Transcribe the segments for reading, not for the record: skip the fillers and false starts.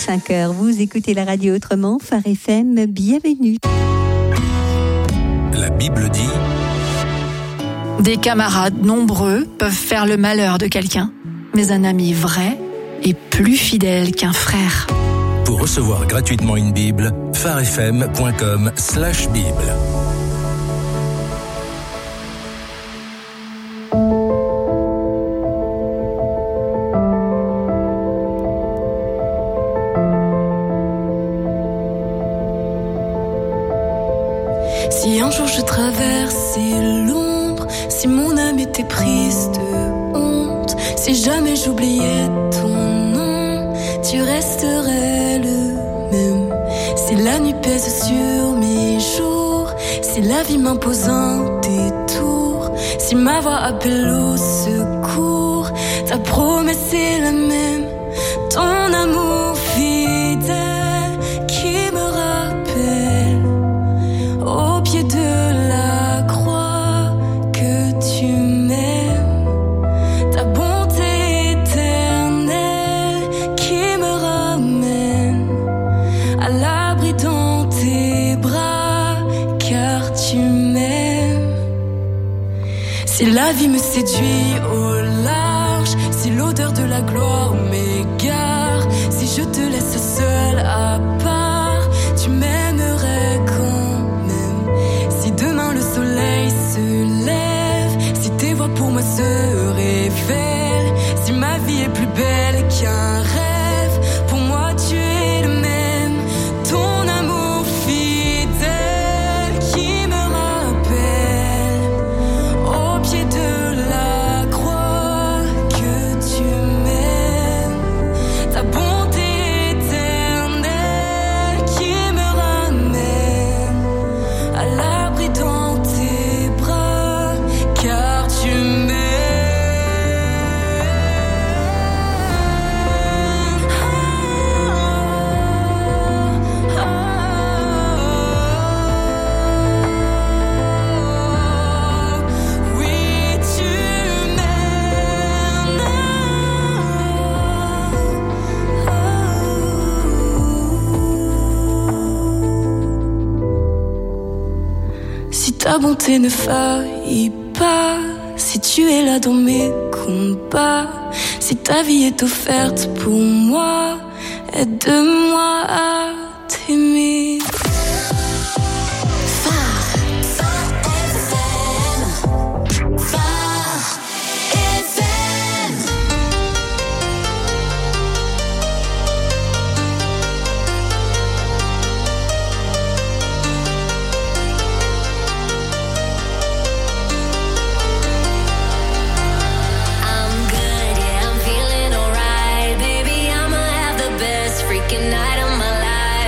5h. Vous écoutez la radio autrement, Phare FM, bienvenue. La Bible dit... Des camarades nombreux peuvent faire le malheur de quelqu'un, mais un ami vrai est plus fidèle qu'un frère. Pour recevoir gratuitement une Bible, pharefm.com/Bible. Si un jour je traversais l'ombre, si mon âme était prise de honte, si jamais j'oubliais ton nom, tu resterais le même. Si la nuit pèse sur mes jours, si la vie m'impose un détour, si ma voix appelle au secours, ta promesse est la même. Ton amour fidèle qui me rappelle au pied de la croix que tu m'aimes. Ta bonté éternelle qui me ramène à l'abri dans tes bras, car tu m'aimes. Si la vie me séduit au large, si l'odeur de la gloire m'égare, si je te laisse seule à part, tu m'aimerais quand même. Si demain le soleil se lève, si tes voix pour moi se révèlent, si ma vie est plus belle qu'un rêve, pour moi tu es le même. Ton amour fidèle qui me rappelle au pied de la croix que tu m'aimes. Ta bonté éternelle qui me ramène à l'abri dans tes bras, car tu m'aimes. Oui, tu m'aimes. Si ta bonté ne faillit pas, si tu es là dans mes combats, si ta vie est offerte pour moi, aide-moi à t'aimer. I'm good, yeah, I'm feeling alright. Baby, I'ma have the best freaking night of my life.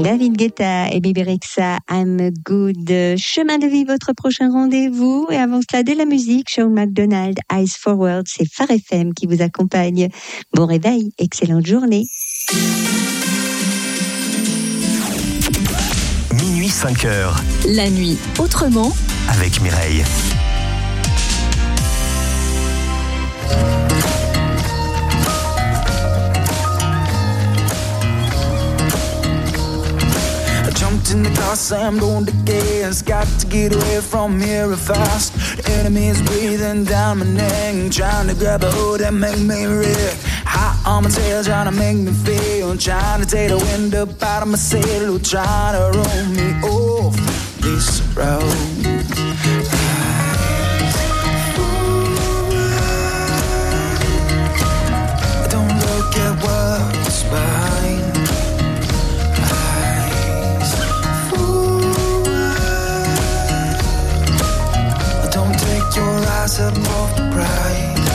David Guetta et Bebe Rexha, I'm Good. Chemin de vie, votre prochain rendez-vous. Et avant cela, de la musique, Sean McDonald, Eyes Forward, c'est Phare FM qui vous accompagne. Bon réveil, excellente journée. Minuit 5h. La nuit, autrement, Avec Mireille. Jumped in the car, slammed on the gas. Got to get away from here fast. The enemy's breathing down my neck, trying to grab a hold and make me wreck. Hot on my tail, trying to make me feel. Trying to take the wind up out of my sail. Trying to roll me off this road. Don't look at what's behind. Your eyes up off the prize.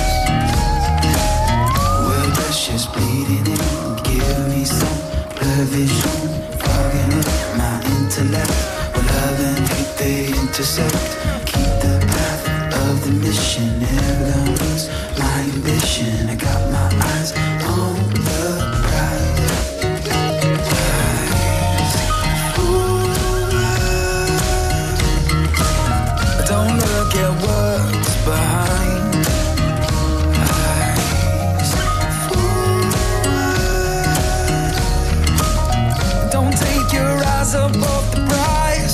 Well, that's just bleeding in. Give me some blur vision. Fogging up my intellect. Well, love and hate, they intersect. Keep the path of the mission. Never gonna lose my ambition. I got my eyes on the prize. Don't look at what's behind. Eyes forward. Don't take your eyes up off the prize.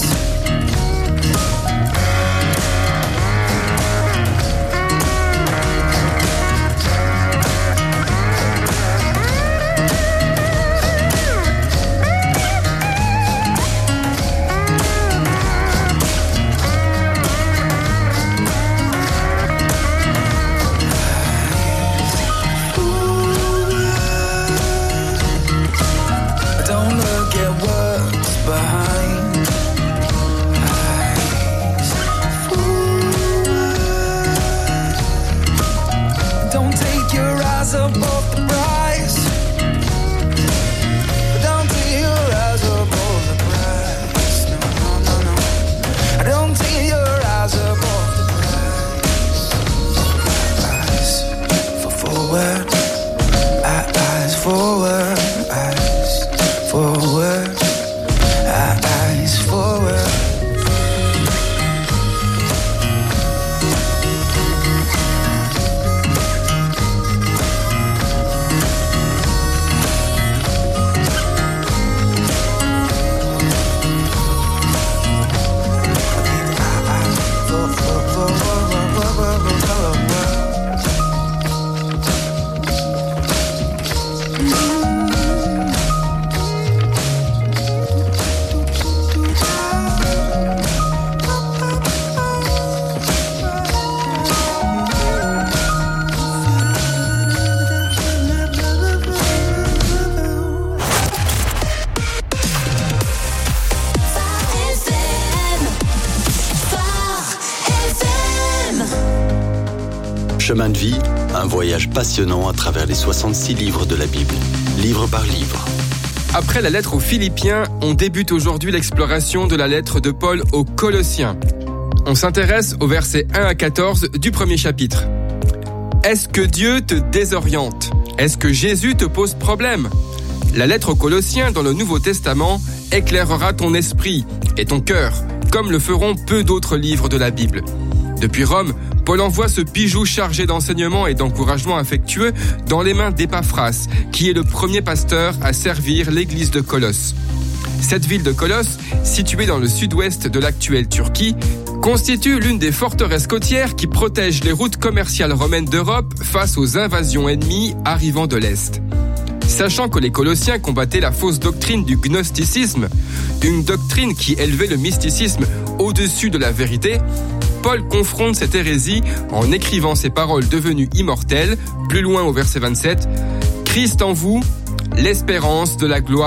Chemin de vie, un voyage passionnant à travers les 66 livres de la Bible, livre par livre. Après la lettre aux Philippiens, on débute aujourd'hui l'exploration de la lettre de Paul aux Colossiens. On s'intéresse aux versets 1 à 14 du premier chapitre. Est-ce que Dieu te désoriente ? Est-ce que Jésus te pose problème ? La lettre aux Colossiens dans le Nouveau Testament éclairera ton esprit et ton cœur, comme le feront peu d'autres livres de la Bible. Depuis Rome, Paul envoie ce bijou chargé d'enseignements et d'encouragements affectueux dans les mains d'Épaphras, qui est le premier pasteur à servir l'église de Colosse. Cette ville de Colosse, située dans le sud-ouest de l'actuelle Turquie, constitue l'une des forteresses côtières qui protègent les routes commerciales romaines d'Europe face aux invasions ennemies arrivant de l'Est. Sachant que les Colossiens combattaient la fausse doctrine du gnosticisme, une doctrine qui élevait le mysticisme au-dessus de la vérité, Paul confronte cette hérésie en écrivant ces paroles devenues immortelles, plus loin au verset 27, « Christ en vous, l'espérance de la gloire ».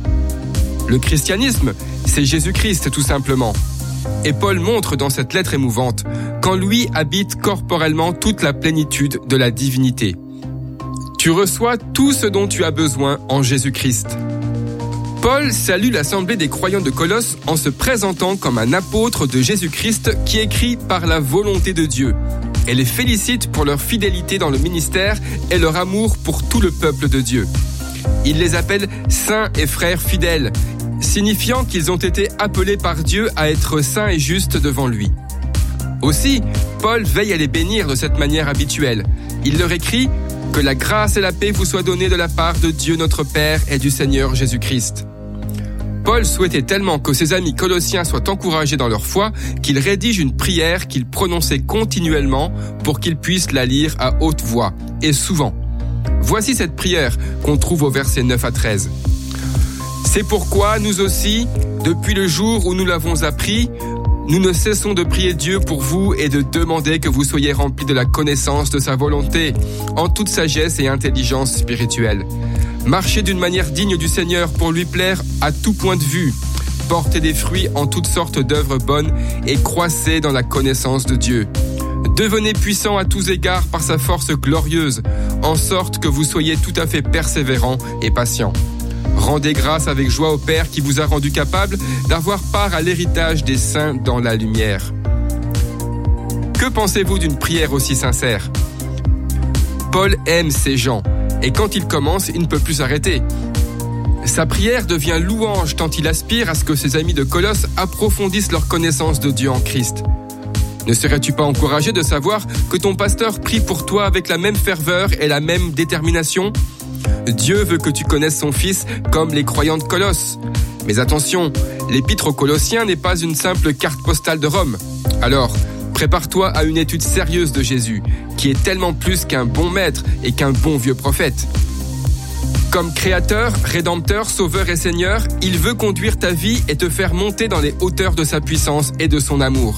Le christianisme, c'est Jésus-Christ tout simplement. Et Paul montre dans cette lettre émouvante qu'en lui habite corporellement toute la plénitude de la divinité. Tu reçois tout ce dont tu as besoin en Jésus-Christ. Paul salue l'assemblée des croyants de Colosse en se présentant comme un apôtre de Jésus-Christ qui écrit par la volonté de Dieu et les félicite pour leur fidélité dans le ministère et leur amour pour tout le peuple de Dieu. Il les appelle saints et frères fidèles, signifiant qu'ils ont été appelés par Dieu à être saints et justes devant lui. Aussi, Paul veille à les bénir de cette manière habituelle. Il leur écrit « Que la grâce et la paix vous soient données de la part de Dieu notre Père et du Seigneur Jésus-Christ ». Paul souhaitait tellement que ses amis colossiens soient encouragés dans leur foi qu'il rédige une prière qu'il prononçait continuellement pour qu'ils puissent la lire à haute voix, et souvent. Voici cette prière qu'on trouve au verset 9 à 13. « C'est pourquoi nous aussi, depuis le jour où nous l'avons appris, nous ne cessons de prier Dieu pour vous et de demander que vous soyez remplis de la connaissance de sa volonté, en toute sagesse et intelligence spirituelle. Marchez d'une manière digne du Seigneur pour lui plaire à tout point de vue. Portez des fruits en toutes sortes d'œuvres bonnes et croissez dans la connaissance de Dieu. Devenez puissants à tous égards par sa force glorieuse, en sorte que vous soyez tout à fait persévérants et patients. Rendez grâce avec joie au Père qui vous a rendu capable d'avoir part à l'héritage des saints dans la lumière. » Que pensez-vous d'une prière aussi sincère ? Paul aime ces gens, et quand il commence, il ne peut plus s'arrêter. Sa prière devient louange tant il aspire à ce que ses amis de Colosse approfondissent leur connaissance de Dieu en Christ. Ne serais-tu pas encouragé de savoir que ton pasteur prie pour toi avec la même ferveur et la même détermination ? Dieu veut que tu connaisses son Fils comme les croyants de Colosse. Mais attention, l'épître aux Colossiens n'est pas une simple carte postale de Rome. Alors, prépare-toi à une étude sérieuse de Jésus, qui est tellement plus qu'un bon maître et qu'un bon vieux prophète. Comme créateur, rédempteur, sauveur et seigneur, il veut conduire ta vie et te faire monter dans les hauteurs de sa puissance et de son amour.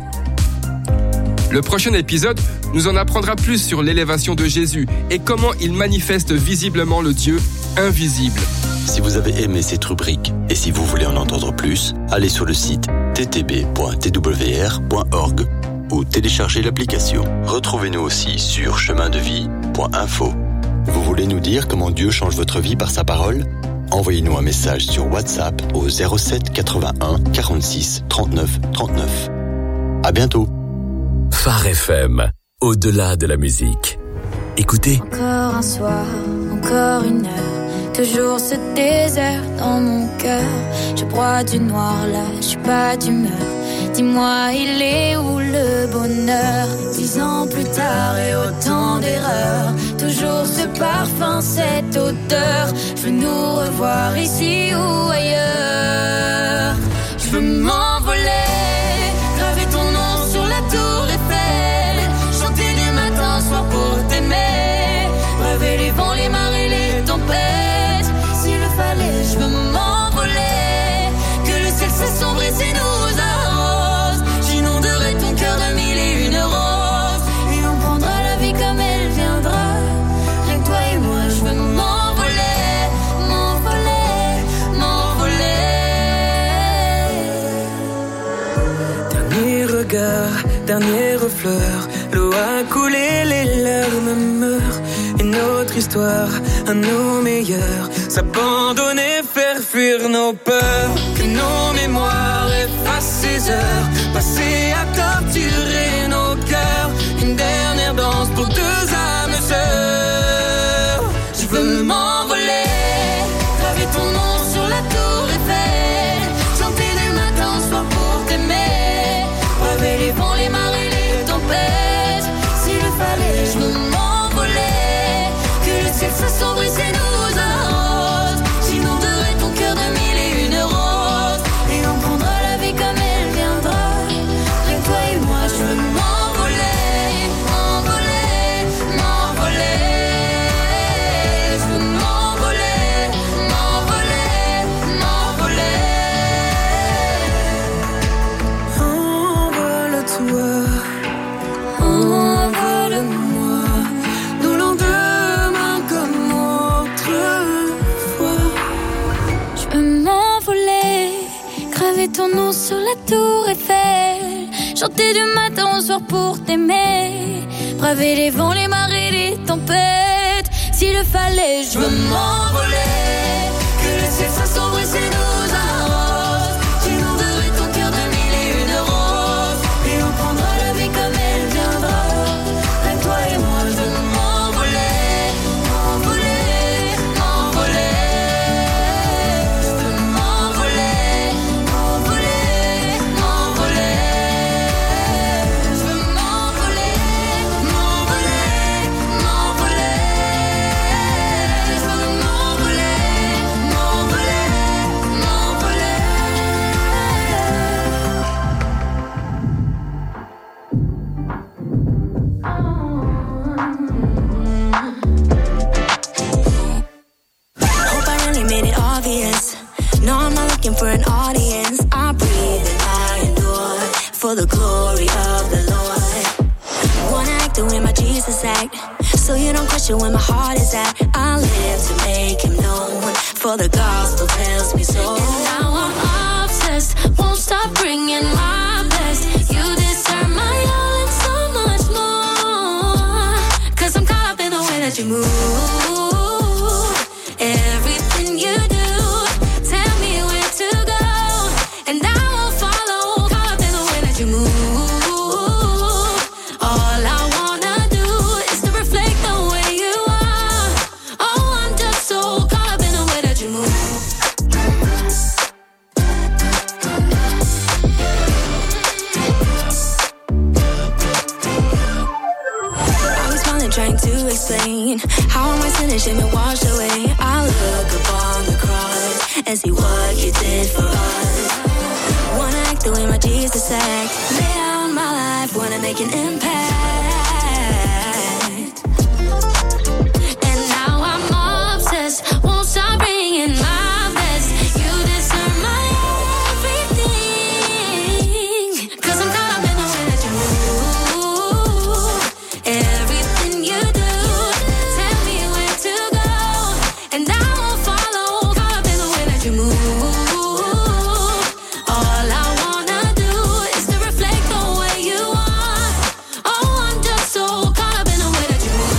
Le prochain épisode nous en apprendra plus sur l'élévation de Jésus et comment il manifeste visiblement le Dieu invisible. Si vous avez aimé cette rubrique et si vous voulez en entendre plus, allez sur le site ttb.twr.org ou téléchargez l'application. Retrouvez-nous aussi sur chemindevie.info. Vous voulez nous dire comment Dieu change votre vie par sa parole ? Envoyez-nous un message sur WhatsApp au 07 81 46 39 39. À bientôt. Phare FM, au-delà de la musique. Écoutez. Encore un soir, encore une heure, toujours ce désert dans mon cœur. Je broie du noir là, je suis pas d'humeur. Dis-moi, il est où le bonheur ? 10 ans plus tard et autant d'erreurs, toujours ce parfum, cette odeur. Je veux nous revoir ici ou ailleurs. Je veux m'envoler, graver ton nom sur la tour Eiffel, chanter du matin au soir pour t'aimer, braver les vents, les marées, les tempêtes. S'il le fallait, je veux m'envoler, que le ciel s'assombrisse et nous arrose. J'inonderai ton cœur de 1001 roses, et on prendra la vie comme elle viendra. Rien que toi et moi, je veux m'envoler, m'envoler, m'envoler. Dernier regard, dernière fleur, l'eau a coulé, les larmes meurent. Une autre histoire, à nos meilleurs, s'abandonner, faire fuir nos peurs. Que nos mémoires effacent ces heures passées à torturer nos cœurs. Une dernière danse pour deux âmes sœurs. Je veux m'envoler, graver ton nom sur la tour Eiffel, chanter du matin au soir pour t'aimer, braver les vents, les marées, les tempêtes. S'il le fallait, je veux m'envoler, que le ciel s'assombrisse et nous arrose. J'inonderai ton cœur de 1001 roses, et on prendra la vie comme elle viendra. Rien que toi et moi, je veux m'envoler, m'envoler, m'envoler. Je veux m'envoler, m'envoler, m'envoler. Envole-toi, envole-moi, nos lendemains comme autrefois. Je veux m'envoler, graver ton nom sur la tour Eiffel, chanter du matin au soir pour t'aimer, braver les vents, les marées, les tempêtes. S'il le fallait, je veux m'envoler, que le ciel s'assombrisse et touch it when my heart is at. I live to make him known, for the gospel tells me so. And now I'm obsessed, won't stop bringing my best. You deserve my all and so much more, 'cause I'm caught up in the way that you move. Everything you do, tell me where to go, and I will follow. Caught up in the way that you move. All I wanna do is to reflect the way you are. Oh, I'm just so caught up in the way that you move. I was smiling, trying to explain how am I sinning, should be washed away. I look upon the cross and see what you did for us. Wanna act the way my Jesus act, lay out my life, wanna make an impact. And now I'm obsessed, won't stop bringing my best. You deserve my everything, 'cause I'm caught up in the way that you move. Everything you do, tell me where to go, and I will follow. Caught up in the way that you move. All I wanna do is to reflect the way you are. Oh, I'm just so caught up in the way that you move.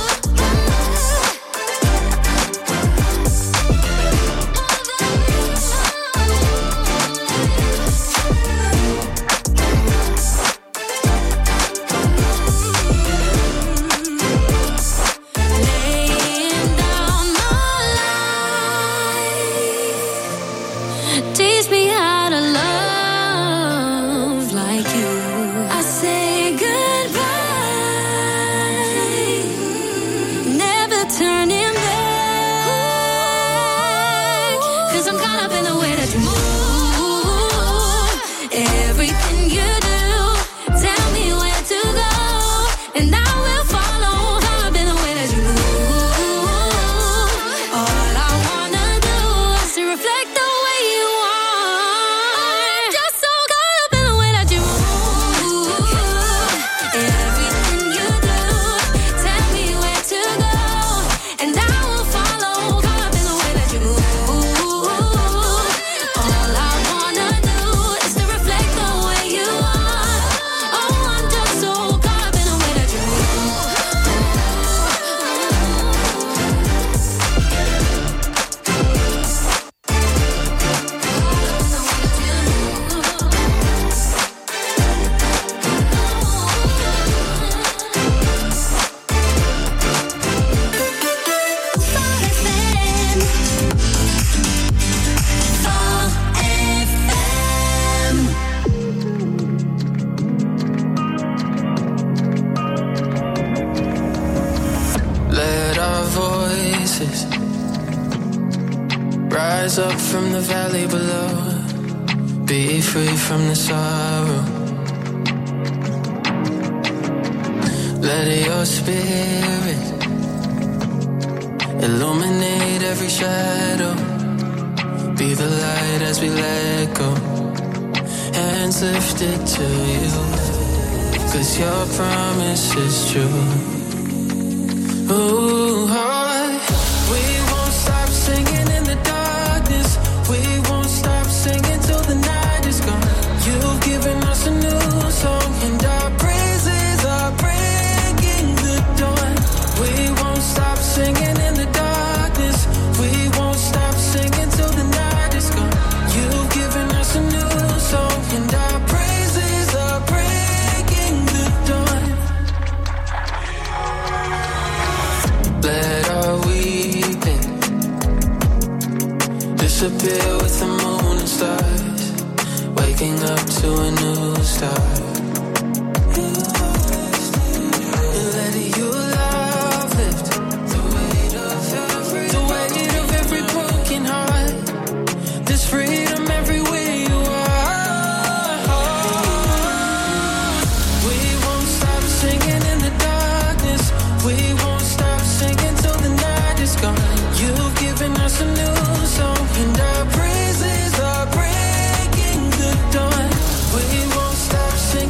Laying down my life, teach me how to love like you. I say goodbye, never turning back, 'cause I'm caught up in the way that you move. Everything you do, tell me where to go, and I will follow. Caught up in the way that you move. All I wanna do is to reflect the way you are. Just so caught up in the way that you move. Everything you do, tell me where to go, and I will follow. Caught up in the way that you move. All I wanna do is to reflect the way you are. Oh, I'm just so caught up in the way that you move. Let our voices rise up from the valley below. Be free from the sorrow. Let your spirit illuminate every shadow. Be the light as we let go. Hands lifted to you, 'cause your promise is true. Ooh, we won't stop singing in the darkness. We won't stop singing till the night is gone. You've given us a new song, and our praises are breaking the dawn. We won't stop singing in the darkness. We won't stop singing till the night is gone. You've given us a new song, and our praises are breaking the dawn. Let our weeping disappear with the moon and stars, waking up to a new start. And let your love lift the weight of every broken heart. There's freedom everywhere you are. We won't stop singing in the darkness. We won't stop singing till the night is gone. You've given us a new song, and our praises are breaking the dawn. We won't stop singing.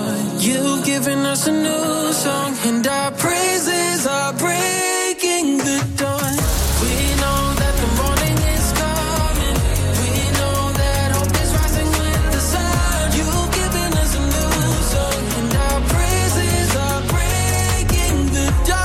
dawn. You've given us a new song, and our praises are breaking the dawn. We know that the morning is coming. We know that hope is rising with the sun. You've given us a new song, and our praises are breaking the dawn.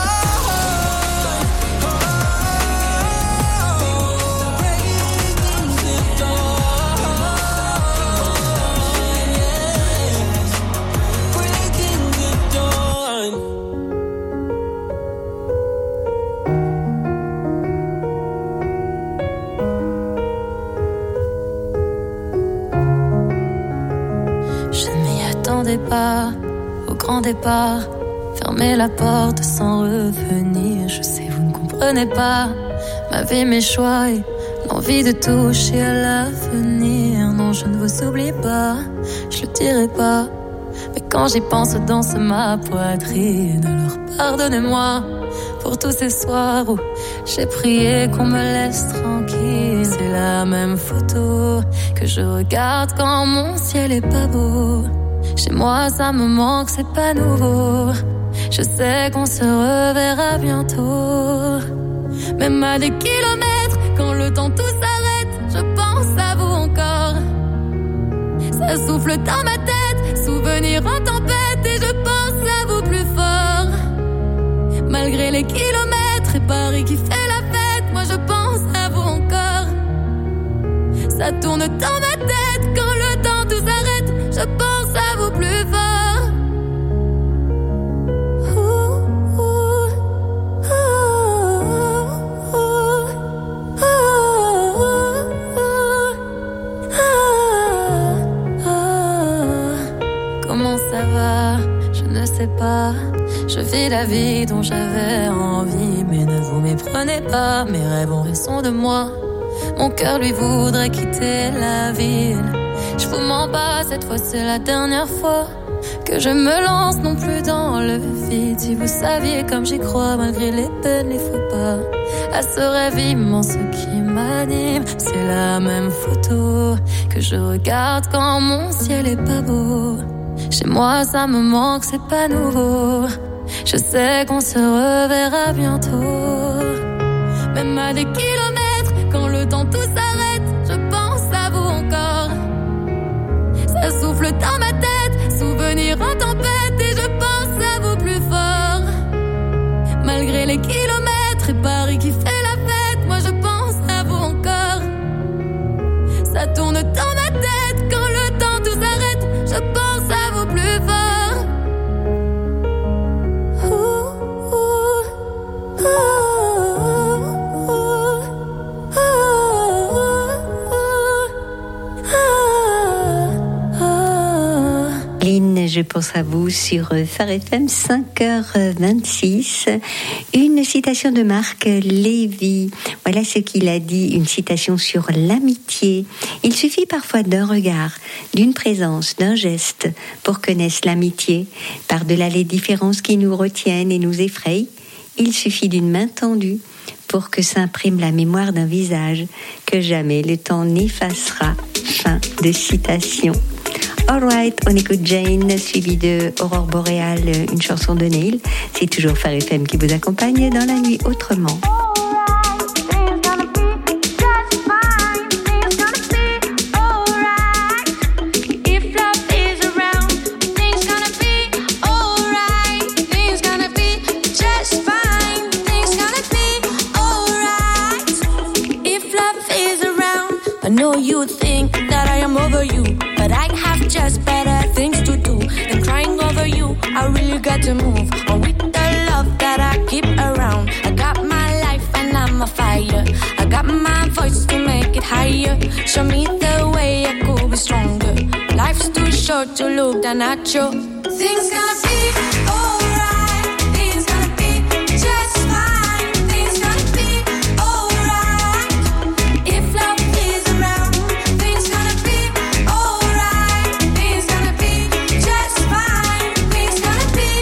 Pas au grand départ, fermer la porte sans revenir. Je sais, vous ne comprenez pas ma vie, mes choix et l'envie de toucher à l'avenir. Non, je ne vous oublie pas, je le dirai pas. Mais quand j'y pense, danse ma poitrine. Alors pardonnez-moi pour tous ces soirs où j'ai prié qu'on me laisse tranquille. C'est la même photo que je regarde quand mon ciel est pas beau. Chez moi ça me manque, c'est pas nouveau. Je sais qu'on se reverra bientôt. Même à des kilomètres, quand le temps tout s'arrête, je pense à vous encore. Ça souffle dans ma tête, souvenir en tempête, et je pense à vous plus fort. Malgré les kilomètres et Paris qui fait la fête, moi je pense à vous encore. Ça tourne dans ma tête, quand le temps tout s'arrête, je pense à vous plus fort. Comment ça va? Je ne sais pas. Je vis la vie dont j'avais envie, mais ne vous méprenez pas. Mes rêves ont raison de moi. Mon cœur lui voudrait quitter la ville. Je vous mens pas, cette fois c'est la dernière fois que je me lance non plus dans le vide. Si vous saviez comme j'y crois, malgré les peines, les faux pas, à ce rêve immense qui m'anime. C'est la même photo que je regarde quand mon ciel est pas beau. Chez moi ça me manque, c'est pas nouveau. Je sais qu'on se reverra bientôt. Même à des kilomètres, quand le temps tout s'arrête, je pense à vous encore. Ça souffle dans ma tête, souvenir en tempête, et je pense à vous plus fort. Malgré les kilomètres et Paris qui fait la fête, moi je pense à vous encore. Ça tourne dans ma tête, quand le temps tout s'arrête, je pense à vous plus fort. Je pense à vous sur Phare FM, 5h26. Une citation de Marc Lévy. Voilà ce qu'il a dit, une citation sur l'amitié. Il suffit parfois d'un regard, d'une présence, d'un geste pour que naisse l'amitié. Par-delà les différences qui nous retiennent et nous effrayent, il suffit d'une main tendue pour que s'imprime la mémoire d'un visage que jamais le temps n'effacera. Fin de citation. Alright, on écoute Jane, suivi de Aurore Boréale, une chanson de Neil. C'est toujours Phare FM qui vous accompagne dans la nuit autrement. I know you think that I am over you, but I have just better things to do than crying over you. I really got to move on with the love that I keep around. I got my life and I'm a fire. I got my voice to make it higher. Show me the way I could be stronger. Life's too short to look down at you. Things gonna be alright. Things gonna be just fine. Things gonna be alright. If love is around, things gonna be alright. Things gonna be just fine. Things gonna be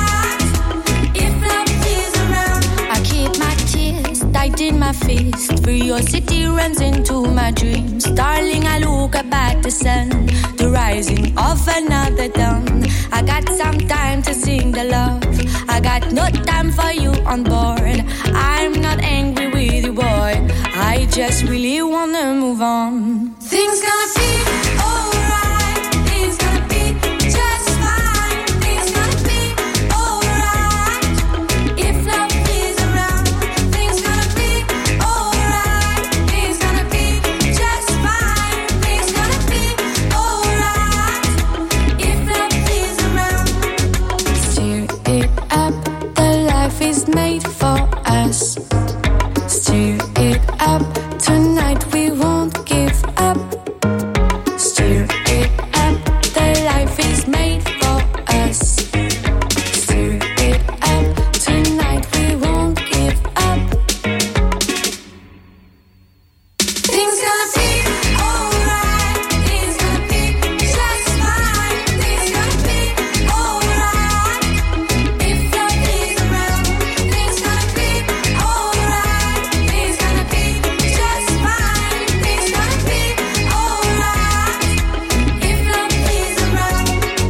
alright. If love is around, I keep my tears tight in my fist. For Curiosity runs into my dreams. Darling, I look up at the sun, the rising of another dawn. I got some time to sing the love. I got no time for you on board. I'm not angry with you, boy. I just really wanna move on. Things gonna be alright. Things gonna be just fine. Things gonna be alright. If love is around, things gonna be alright. Things gonna be just fine. Things gonna be alright. If love is around, steer it up. The life is made for us. Steer it up. Tonight we won't give up. Steer it up. The life is made for us. Steer it up. Tonight we won't give up. Things gonna be alright. Things gonna be just fine. Things gonna be alright. If love is around, things gonna be alright. Things gonna be just fine. Things gonna be alright. If love is around.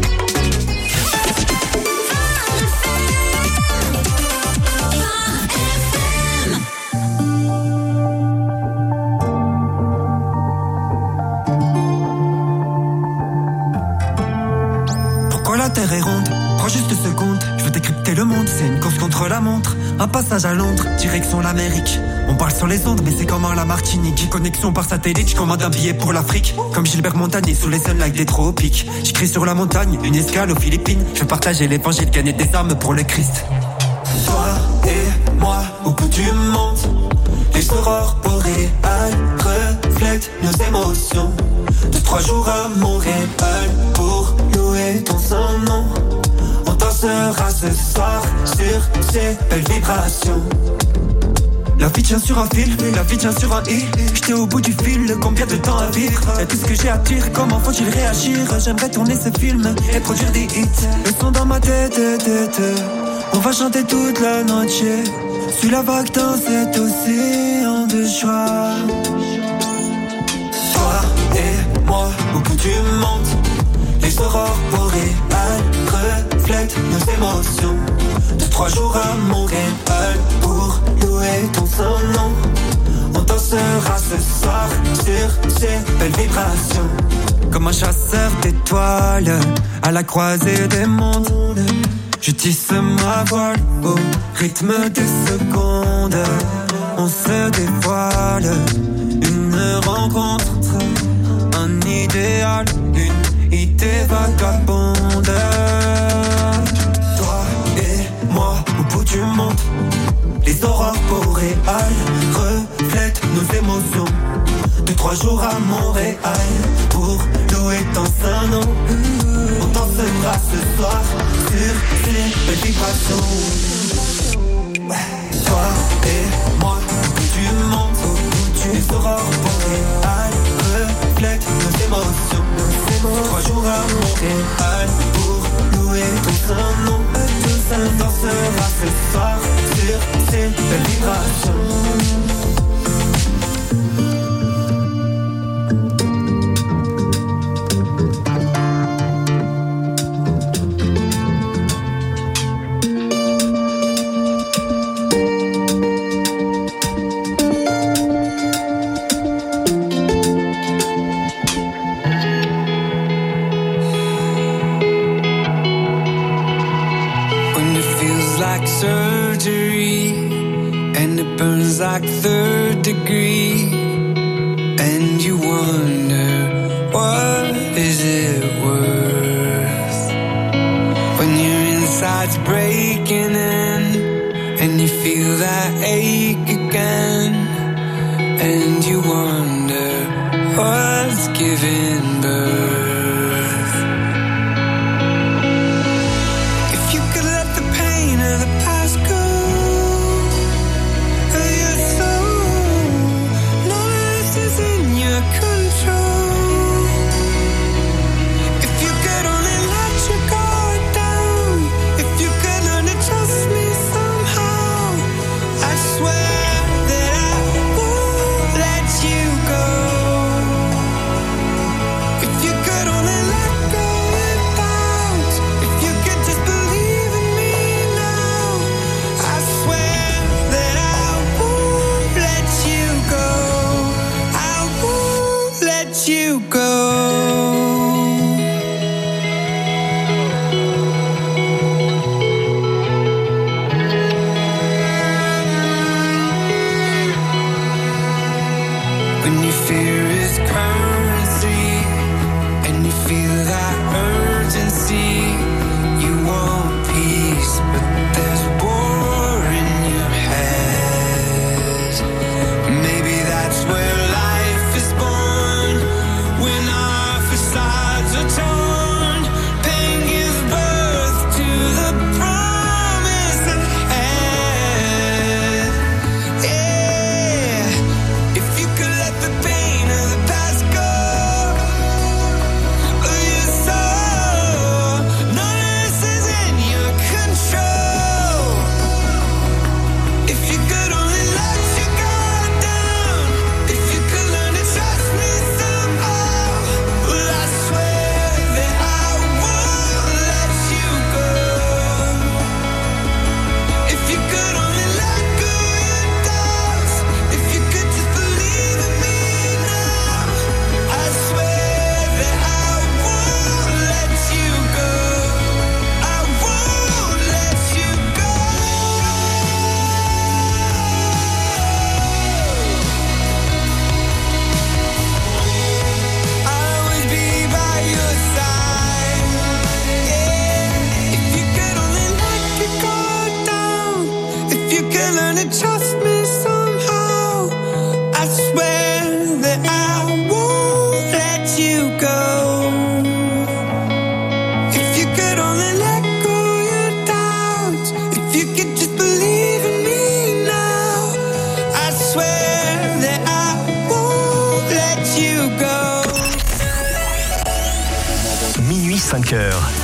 Pourquoi la terre est ronde? Prends juste 2 secondes, je veux décrypter le monde. C'est une course contre la montre, un passage à Londres, direction l'Amérique. On parle sur les ondes, mais c'est comme la Martinique. Connexion par satellite, je commande un billet pour l'Afrique. Comme Gilbert Montagnier sous les sunlight des tropiques. J'écris sur la montagne, une escale aux Philippines. Je veux partager l'évangile, gagner des âmes pour le Christ. Toi et moi, au bout du monde, les aurores boréales reflètent nos émotions. 2-3 jours à Montréal pour louer ton son nom. On dansera ce soir sur ces belles vibrations. La vie tient sur un fil, la vie tient sur un i. J'étais au bout du fil, combien de temps à vivre? Et tout ce que j'ai à dire, comment faut-il réagir? J'aimerais tourner ce film et produire des hits. Le son dans ma tête, on va chanter toute la noche. Suis la vague dans cet océan de joie. Toi et moi, au bout du monde, les aurores boréales reflètent nos émotions. 2-3 jours à Montréal pour louer ton son nom. On dansera ce soir sur ces belles vibrations. Comme un chasseur d'étoiles à la croisée des mondes, je tisse ma voile au rythme des secondes. On se dévoile, une rencontre, un idéal, une idée vagabonde. Toi et moi au bout du monde, les aurores boréales reflètent nos émotions. 2-3 jours à Montréal pour louer ton sein nom. On dansera ce soir sur ces belles vibrations. Toi et moi au bout du monde, les aurores boréales reflètent nos émotions. 3 jours à Montréal pour louer ton sein nom. On dansera ce soir sur ces belles vibrations. Surgery, and it burns like 3rd degree, and you wonder what is it worth when your inside's breaking in and you feel that ache again, and you wonder what's giving birth. Swear that I won't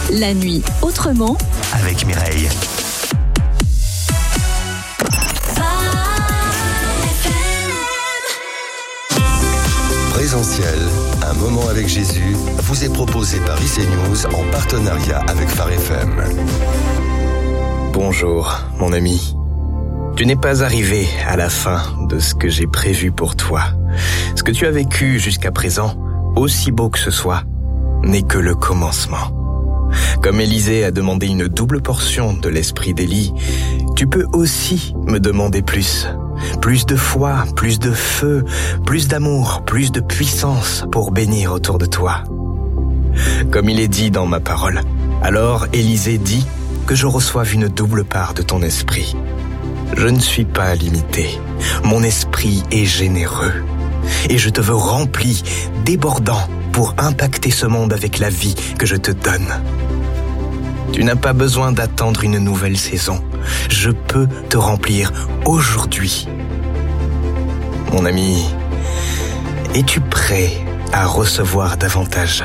La nuit, autrement, avec Mireille. Présentiel, un moment avec Jésus, vous est proposé par IC News en partenariat avec Phare FM. Bonjour, mon ami. Tu n'es pas arrivé à la fin de ce que j'ai prévu pour toi. Ce que tu as vécu jusqu'à présent, aussi beau que ce soit, n'est que le commencement. Comme Élisée a demandé une double portion de l'esprit d'Élie, tu peux aussi me demander plus. Plus de foi, plus de feu, plus d'amour, plus de puissance pour bénir autour de toi. Comme il est dit dans ma parole, alors Élisée dit que je reçoive une double part de ton esprit. Je ne suis pas limité, mon esprit est généreux et je te veux rempli, débordant pour impacter ce monde avec la vie que je te donne. Tu n'as pas besoin d'attendre une nouvelle saison. Je peux te remplir aujourd'hui. Mon ami, es-tu prêt à recevoir davantage?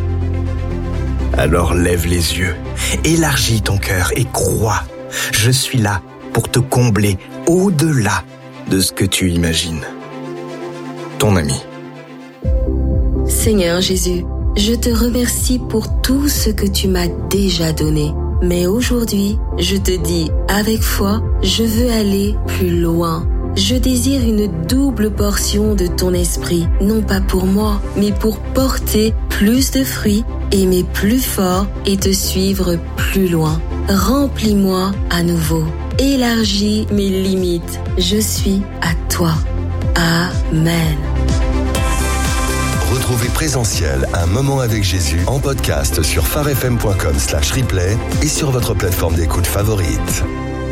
Alors lève les yeux, élargis ton cœur et crois. Je suis là pour te combler au-delà de ce que tu imagines. Ton ami. Seigneur Jésus, je te remercie pour tout ce que tu m'as déjà donné. Mais aujourd'hui, je te dis avec foi, je veux aller plus loin. Je désire une double portion de ton esprit, non pas pour moi, mais pour porter plus de fruits, aimer plus fort et te suivre plus loin. Remplis-moi à nouveau. Élargis mes limites. Je suis à toi. Amen. Retrouvez Présentiel, un moment avec Jésus en podcast sur pharefm.com/replay et sur votre plateforme d'écoute favorite.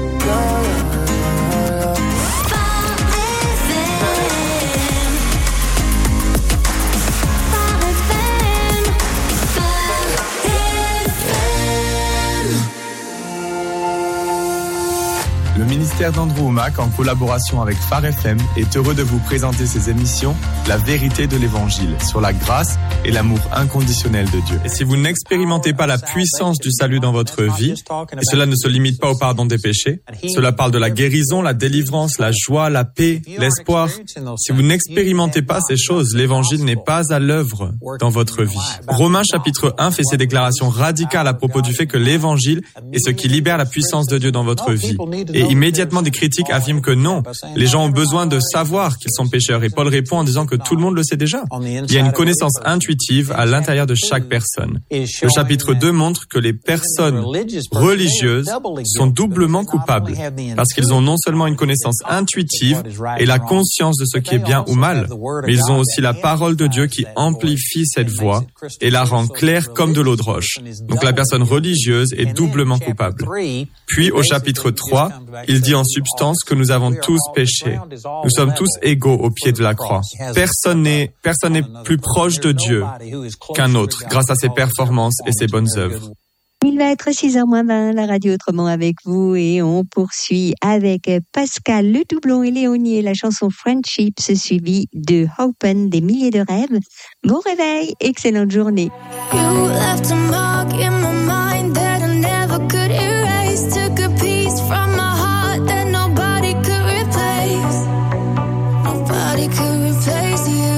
Le ministère d'Andrew Wommack, en collaboration avec Phare FM, est heureux de vous présenter ses émissions La vérité de l'Évangile, sur la grâce et l'amour inconditionnel de Dieu. Et si vous n'expérimentez pas la puissance du salut dans votre vie, et cela ne se limite pas au pardon des péchés, cela parle de la guérison, la délivrance, la joie, la paix, l'espoir. Si vous n'expérimentez pas ces choses, l'Évangile n'est pas à l'œuvre dans votre vie. Romains chapitre 1 fait ces déclarations radicales à propos du fait que l'Évangile est ce qui libère la puissance de Dieu dans votre vie. Et immédiatement, des critiques affirment que non, les gens ont besoin de savoir qu'ils sont pécheurs. Et Paul répond en disant que tout le monde le sait déjà. Il y a une connaissance intuitive à l'intérieur de chaque personne. Le chapitre 2 montre que les personnes religieuses sont doublement coupables parce qu'ils ont non seulement une connaissance intuitive et la conscience de ce qui est bien ou mal, mais ils ont aussi la parole de Dieu qui amplifie cette voix et la rend claire comme de l'eau de roche. Donc la personne religieuse est doublement coupable. Puis au chapitre 3, il dit en substance que nous avons tous péché. Nous sommes tous égaux au pied de la croix. Personne n'est plus proche de Dieu qu'un autre grâce à ses performances et ses bonnes œuvres. Il va être 6h20, la radio autrement avec vous et on poursuit avec Pascal Le Doublon et Léonie et la chanson Friendships suivie de Open des milliers de rêves. Bon réveil, excellente journée. You left a mark in my mind that I never could erase. Took a piece from my heart that nobody could replace. Nobody could replace you.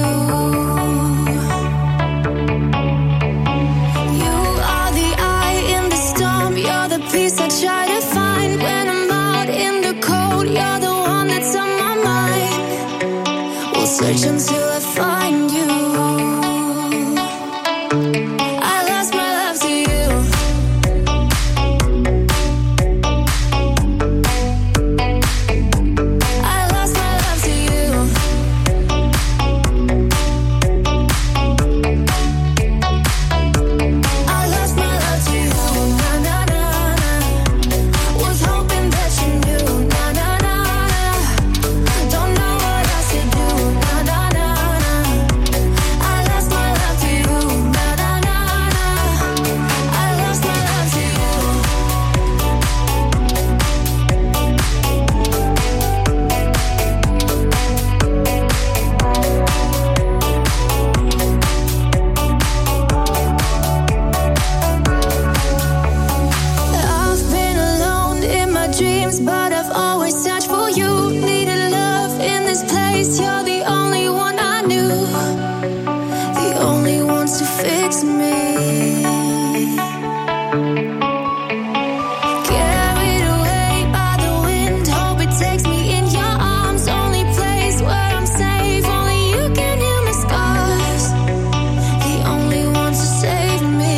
You are the eye in the storm. You're the peace I try to find when I'm out in the cold. You're the one that's on my mind. We'll search until I find you. Don't know what else to do. dreams, but I've always searched for you. Needed love in this place. You're the only one I knew, the only ones to fix me. Carried away by the wind, hope it takes me in your arms. Only place where I'm safe, only you can heal my scars. The only ones to save me.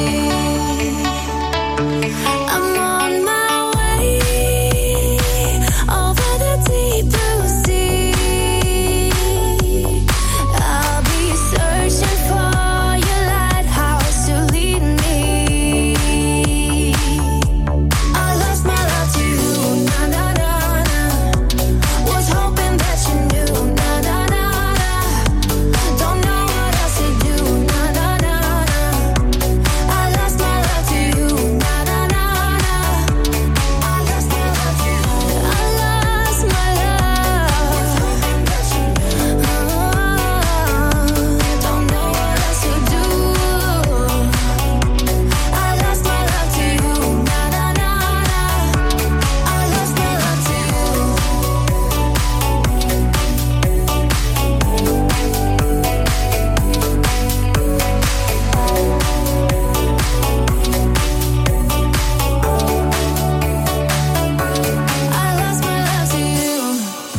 I'm on my way over the deep blue sea. I'll be searching for your lighthouse to lead me. I lost my love to you, na na na na. Was hoping that you knew, na na na na. Don't know what else to do, na na na na. I lost my love to you, na na na na. I lost my love to you. I lost my love. Was hoping that you knew. Don't know what else to do. I lost my love to you, na na na na. I lost my love to you. I lost my love to you.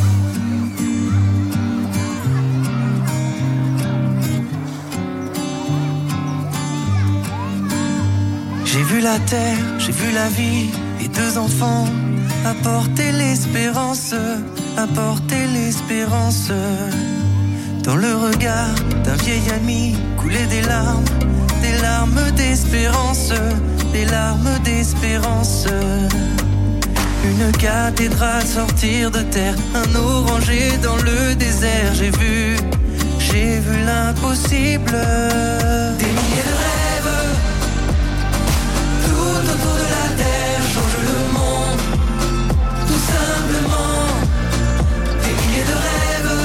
J'ai vu la terre, j'ai vu la vie, et deux enfants apporter l'espérance, apporter l'espérance. Dans le regard d'un vieil ami coulaient des larmes d'espérance, des larmes d'espérance. Une cathédrale sortir de terre, un oranger dans le désert. J'ai vu l'impossible. Des milliers de rêves, tout autour de la terre change le monde, tout simplement. Des milliers de rêves,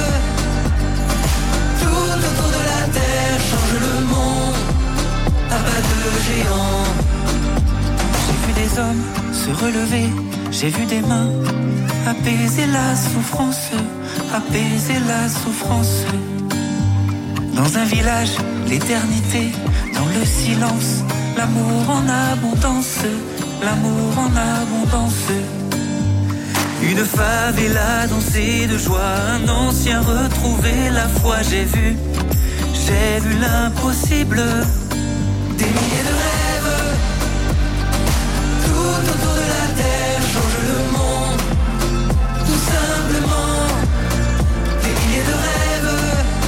tout autour de la terre change le monde, à bas de géants. J'ai vu des hommes se relever, j'ai vu des mains apaiser la souffrance, apaiser la souffrance. Dans un village, l'éternité, dans le silence, l'amour en abondance, l'amour en abondance. Une favela dansée de joie, un ancien retrouvé la foi. J'ai vu l'impossible. Des milliers de rêves, tout autour de la terre change le monde, tout simplement. Des milliers de rêves,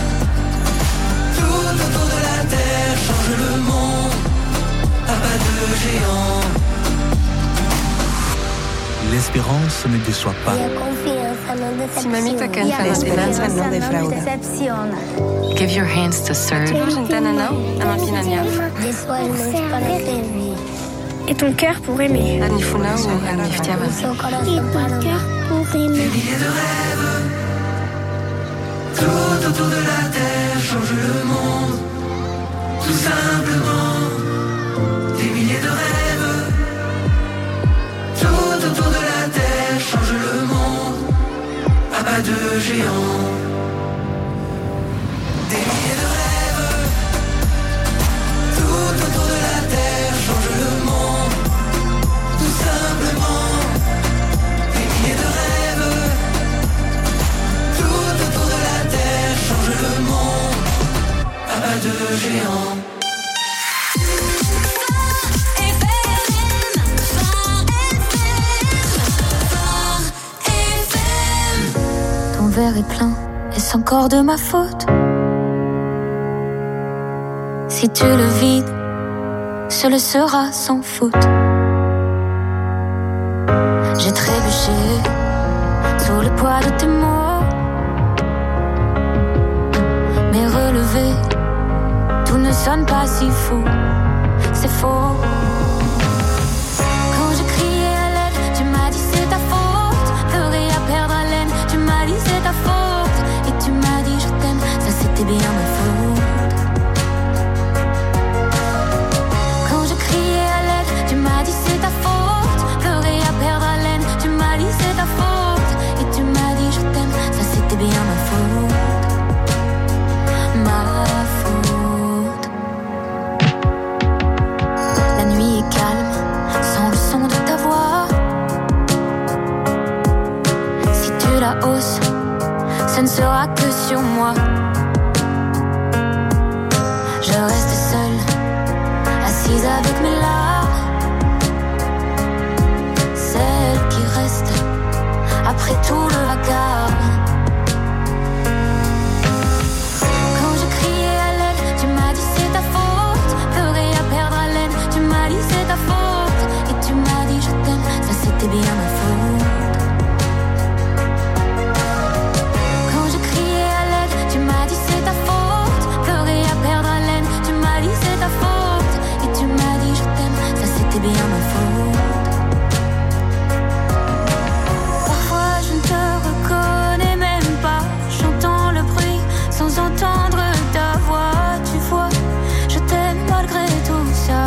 tout autour de la terre change le monde, à bas de géants. L'espérance ne déçoit pas. Si mamita canta, la esperanza no defrauda. Give your hands to serve. Et ton cœur pour aimer. Et ton cœur pour aimer. Des milliers de rêves, tout autour de la terre change le monde, tout simplement. Des milliers de rêves, tout autour de la terre change le monde, à bas de géants. Des milliers de rêves, tout autour de la terre change le monde, tout simplement. Des milliers de rêves, tout autour de la terre change le monde, à bas de géants. Ton verre est plein, est-ce encore de ma faute? Si tu le vides, ce le sera sans faute. J'ai trébuché sous le poids de tes mots, mais relevé, tout ne sonne pas si faux. C'est faux. Quand je criais à l'aide, tu m'as dit c'est ta faute. Pleurer à perdre haleine, tu m'as dit c'est ta faute. Et tu m'as dit je t'aime, ça c'était bien ma faute. Quand je criais à l'aide, tu m'as dit c'est ta faute. Pleurer à perdre haleine, tu m'as ce ne sera que sur moi. Je reste seule, assise avec mes larmes, celle qui reste après tout le vacarme. Quand je criais à l'aide, tu m'as dit c'est ta faute. Pleurer à perdre haleine, tu m'as dit c'est ta faute. Et tu m'as dit je t'aime, ça c'était bien ma faute. Quand je criais à l'aide, tu m'as dit c'est ta faute. Pleurer à perdre haleine, tu m'as dit c'est ta faute. Et tu m'as dit je t'aime, ça c'était bien ma faute. Parfois je ne te reconnais même pas. J'entends le bruit sans entendre ta voix. Tu vois, je t'aime malgré tout ça.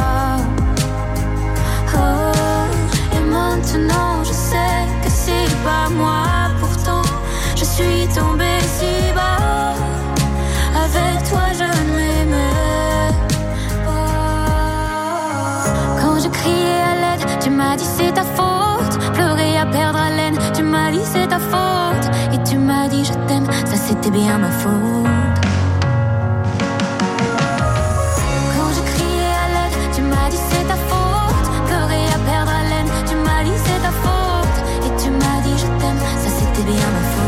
Oh, et maintenant je sais que c'est pas moi. Pourtant je suis tombée si bas. Avec toi je ne m'aimais pas. Quand je criais à l'aide, tu m'as dit c'est ta faute. Pleurer à perdre haleine, tu m'as dit c'est ta faute. Et tu m'as dit je t'aime, ça c'était bien ma faute. Quand je criais à l'aide, tu m'as dit c'est ta faute. Pleurer à perdre haleine, tu m'as dit c'est ta faute. Et tu m'as dit je t'aime, ça c'était bien ma faute.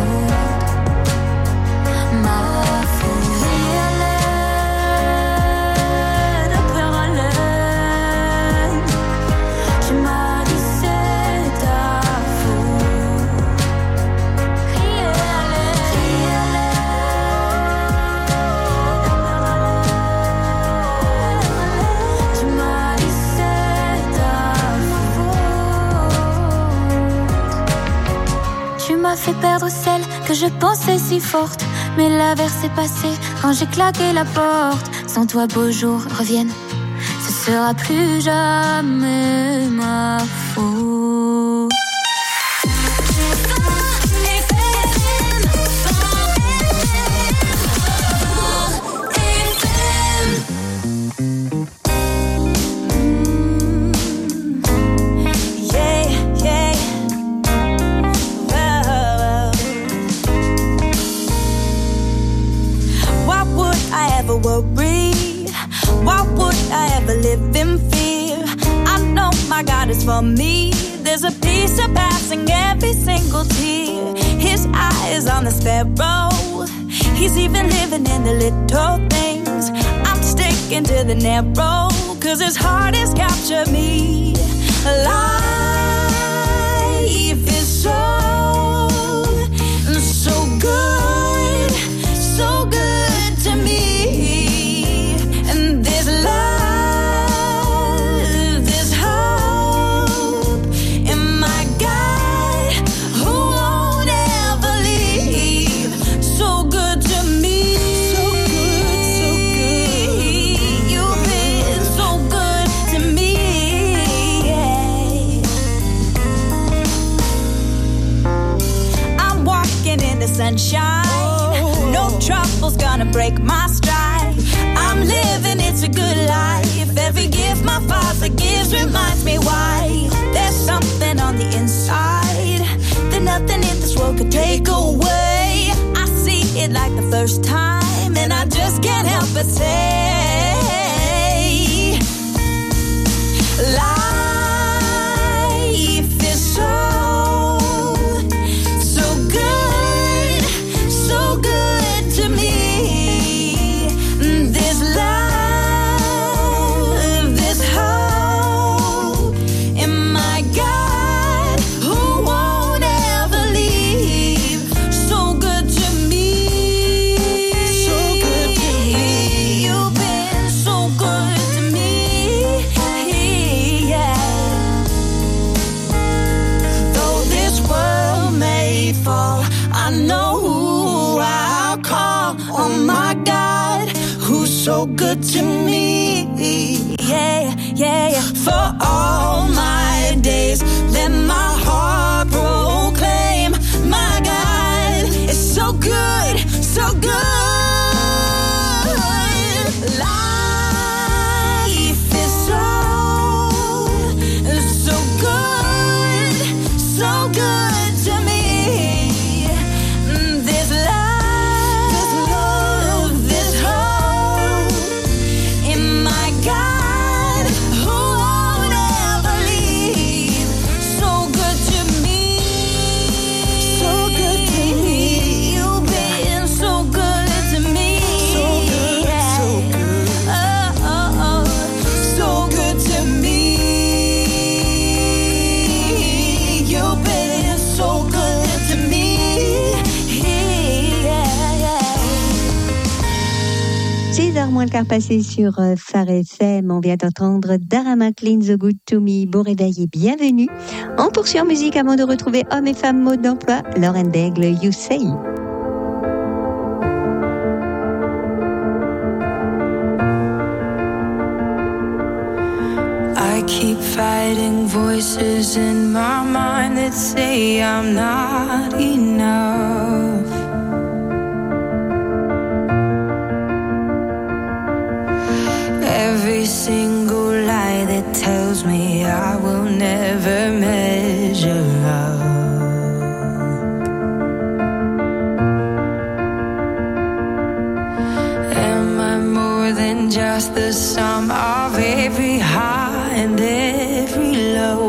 Ma faute. Crier à l'aide, à perdre haleine, tu m'as dit c'est ta faute. Crier à l'aide, tu m'as dit c'est ta faute. Tu m'as fait perdre celle que je pensais si forte. Mais l'averse est passée quand j'ai claqué la porte. Sans toi beaux jours reviennent, ce sera plus jamais ma faute. Yeah, yeah. Why would I ever worry? Why would I ever live in fear? I know my God is for me. There's a peace surpassing every single tear. His eye is on the sparrow. He's even living in the little things. I'm sticking to the narrow, 'cause his heart has captured me. Life is so good, so good to me. And this love, this hope in my God who won't ever leave. So good to me. So good, so good. You've been so good to me. I'm walking in the sunshine. No trouble's gonna break my stride. I'm living, it's a good life. Every gift my Father gives reminds me why. There's something on the inside that nothing in this world could take away. I see it like the first time, and I just can't help but say, life is so good, so good to me. This love, this hope in my God who won't ever leave. So good to me. So good to me. You've been so good to me. Yeah. Though this world may fall, I know who I'll call. Oh my God, who's so good to me. Yeah, yeah, yeah. For all my days, let my heart proclaim, my God is so good, so good. Life is so good, so good to me. This love moins le quart passé sur Phare FM. On vient d'entendre Dara McLean, The Good To Me. Bon réveil et bienvenue. On poursuit en musique avant de retrouver hommes et femmes mode d'emploi. Lauren Daigle, You Say. I keep fighting voices in my mind that say I'm not enough. Every single lie that tells me I will never measure up. Am I more than just the sum of every high and every low?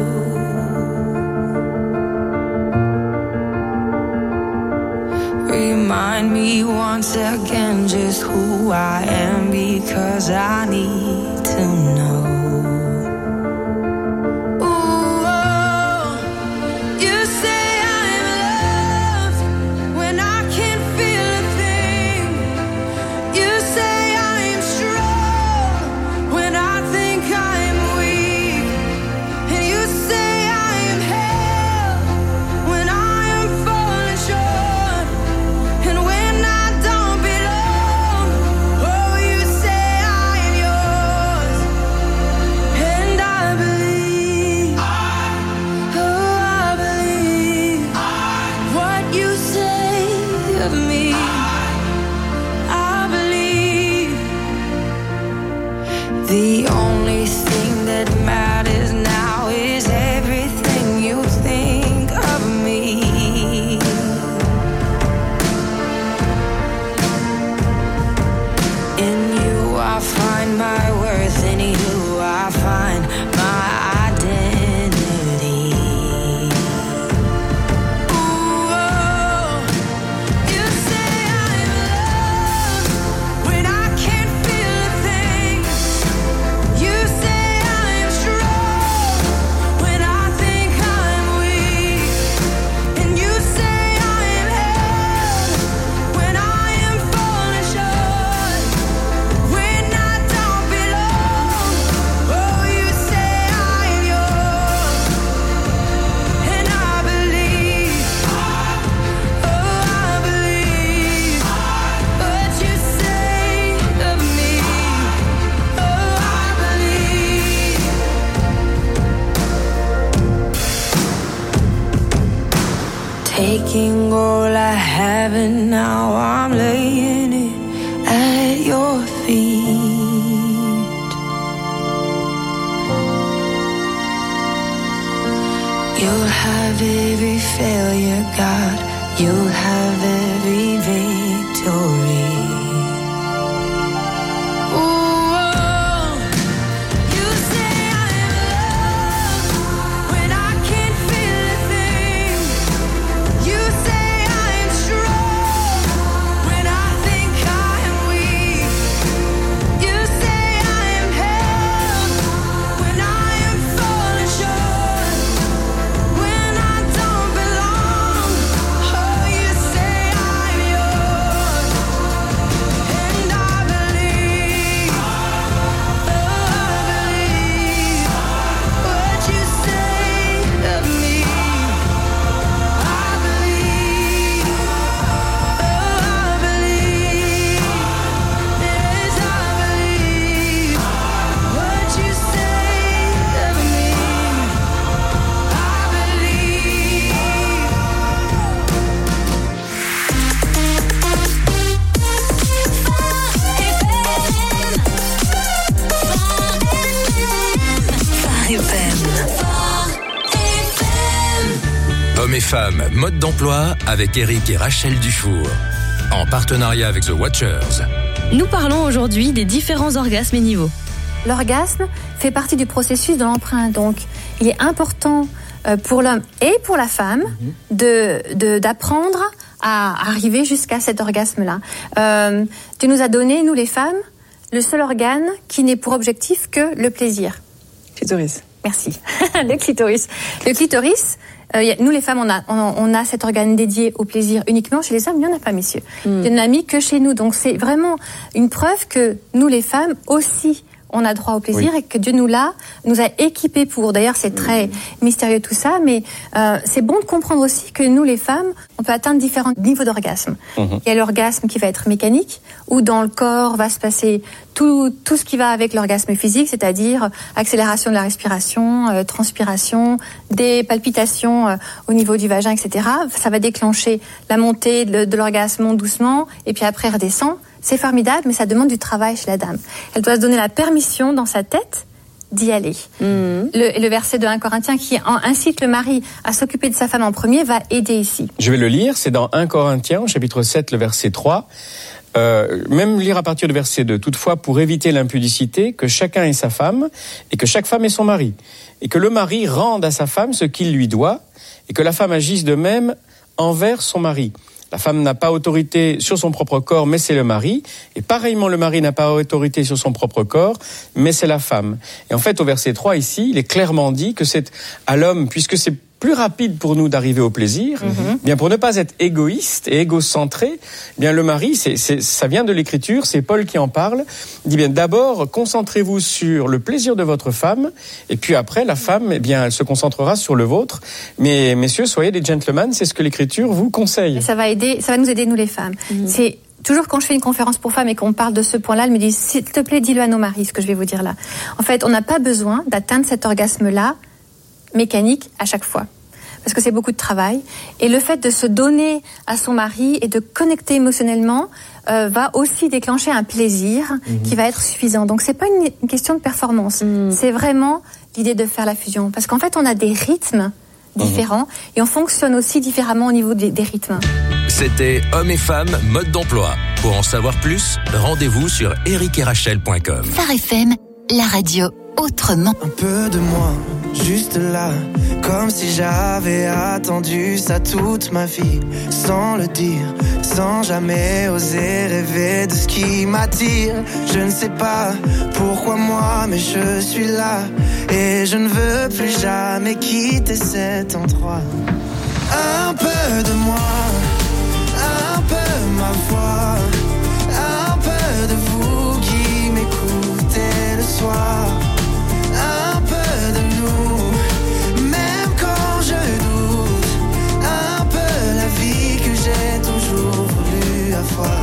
Remind me once again just who I am, because I need to know. Ooh, oh, you say I'm loved when I can't feel a thing. You say I'm strong when I think I'm weak. And you say I am held when I am falling short. And when I don't belong, oh, you say I am yours. And I believe, oh, I believe what you say of me. I believe the only thing that matters now is everything you think of me. In you I find my worth, in you I find my identity. Ooh, oh, you say I'm loved when I can't feel a thing. You say I'm strong when I think I'm weak. And you say I am held when I am falling short. When I don't belong, oh, you say I am yours. And I believe, oh, I believe what you say of me. Oh, I believe. Taking all I have and now I'm laying it at your feet. You'll have every failure, God. You'll have every victory. Ooh, oh, you say I'm loved when I can't feel a thing. You say I'm strong when I think I am weak. You say I am held when I am falling short. When I don't belong, oh, you say I'm yours. And I believe, oh, I believe what you say of me. I believe, oh, I believe, yes, I believe what you say of me. I believe. Hommes et femmes, mode d'emploi avec Eric et Rachel Dufour. En partenariat avec The Watchers. Nous parlons aujourd'hui des différents orgasmes et niveaux. L'orgasme fait partie du processus de l'emprunt. Donc, il est important pour l'homme et pour la femme d'apprendre à arriver jusqu'à cet orgasme-là. Tu nous as donné, nous les femmes, le seul organe qui n'ait pour objectif que le plaisir. Clitoris. Merci. Le clitoris. Le clitoris, nous les femmes, on a cet organe dédié au plaisir uniquement. Chez les hommes, il n'y en a pas, messieurs. Il n'y en a mis que chez nous. Donc c'est vraiment une preuve que nous les femmes aussi, on a droit au plaisir et que Dieu nous a équipés pour. D'ailleurs, c'est très mystérieux tout ça, mais c'est bon de comprendre aussi que nous, les femmes, on peut atteindre différents niveaux d'orgasme. Il y a l'orgasme qui va être mécanique, où dans le corps va se passer tout ce qui va avec l'orgasme physique, c'est-à-dire accélération de la respiration, transpiration, des palpitations au niveau du vagin, etc. Ça va déclencher la montée de l'orgasme, monte doucement, et puis après redescend. C'est formidable, mais ça demande du travail chez la dame. Elle doit se donner la permission dans sa tête d'y aller. Le verset de 1 Corinthiens qui incite le mari à s'occuper de sa femme en premier va aider ici. Je vais le lire, c'est dans 1 Corinthiens, chapitre 7, le verset 3. Même lire à partir du verset 2. Toutefois, pour éviter l'impudicité, que chacun ait sa femme, et que chaque femme ait son mari. Et que le mari rende à sa femme ce qu'il lui doit, et que la femme agisse de même envers son mari. La femme n'a pas autorité sur son propre corps, mais c'est le mari. Et pareillement, le mari n'a pas autorité sur son propre corps, mais c'est la femme. Et en fait, au verset 3 ici, il est clairement dit que c'est à l'homme, puisque c'est plus rapide pour nous d'arriver au plaisir, bien pour ne pas être égoïste et égocentré, bien le mari, ça vient de l'Écriture, c'est Paul qui en parle, il dit bien d'abord concentrez-vous sur le plaisir de votre femme, et puis après la femme, eh bien elle se concentrera sur le vôtre. Mais messieurs, soyez des gentlemen, c'est ce que l'Écriture vous conseille. Et ça va nous aider nous les femmes. C'est toujours quand je fais une conférence pour femmes et qu'on parle de ce point-là, elle me dit s'il te plaît, dis-le à nos maris, ce que je vais vous dire là. En fait, on n'a pas besoin d'atteindre cet orgasme-là mécanique à chaque fois. Parce que c'est beaucoup de travail. Et le fait de se donner à son mari et de connecter émotionnellement va aussi déclencher un plaisir qui va être suffisant. Donc c'est pas une question de performance. C'est vraiment l'idée de faire la fusion. Parce qu'en fait, on a des rythmes différents et on fonctionne aussi différemment au niveau des rythmes. C'était Hommes et Femmes, mode d'emploi. Pour en savoir plus, rendez-vous sur ericerachel.com. Phare FM, la radio autrement. Un peu de moi, juste là, comme si j'avais attendu ça toute ma vie, sans le dire, sans jamais oser rêver de ce qui m'attire. Je ne sais pas pourquoi moi, mais je suis là, et je ne veux plus jamais quitter cet endroit. Un peu de moi, un peu ma voix, un peu de vous qui m'écoutez le soir. Un peu de nous, même quand je doute, un peu la vie que j'ai toujours voulu avoir.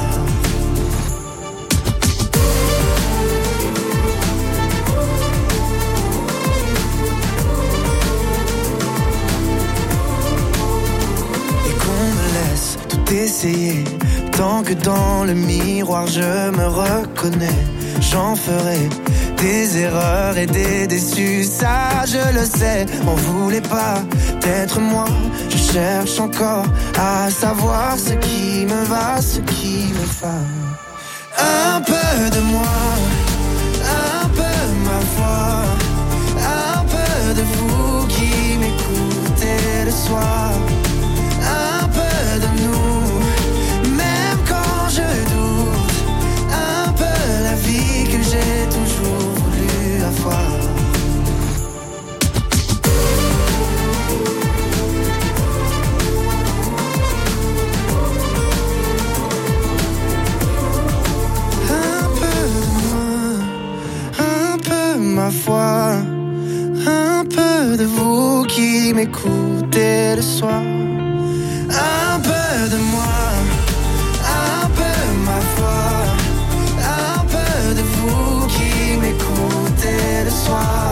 Et qu'on me laisse tout essayer, tant que dans le miroir je me reconnais, j'en ferai des erreurs et des déçus, ça je le sais. On voulait pas d'être moi, je cherche encore à savoir ce qui me va, ce qui me va. Un peu de moi, un peu ma voix, un peu de vous qui m'écoutez le soir. Un peu de nous, même quand je doute, un peu la vie que j'ai toujours voulu avoir. Un peu de moi, un peu ma foi, un peu de vous qui m'écoutez le soir. Un peu de moi, un peu ma foi, un peu de vous qui m'écoutez le soir.